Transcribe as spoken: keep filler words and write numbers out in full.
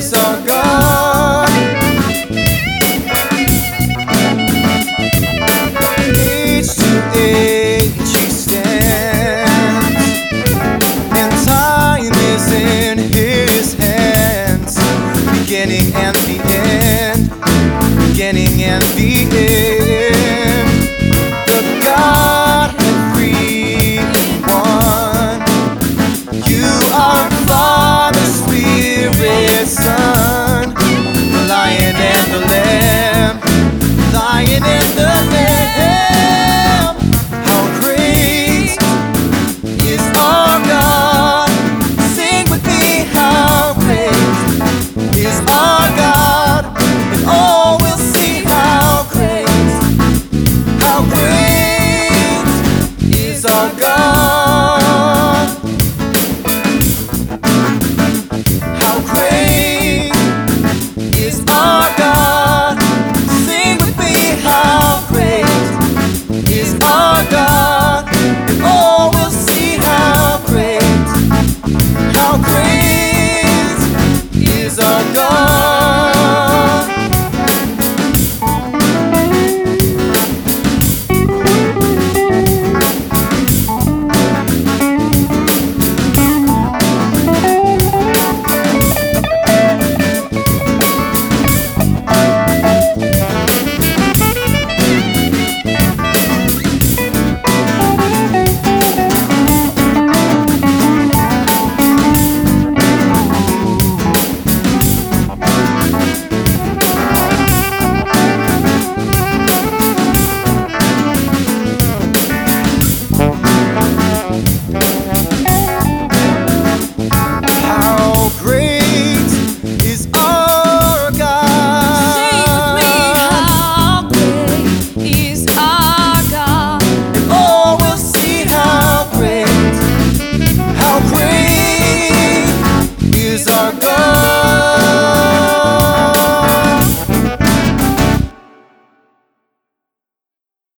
is our God. Age to age He stands, and time is in His hands. Beginning and the end, beginning and the end. The Godhead three in one. You are Father, Spirit, Son, the Lion and the Lamb, Lion and the Lamb. How great is our God! Sing with me, how great is our God!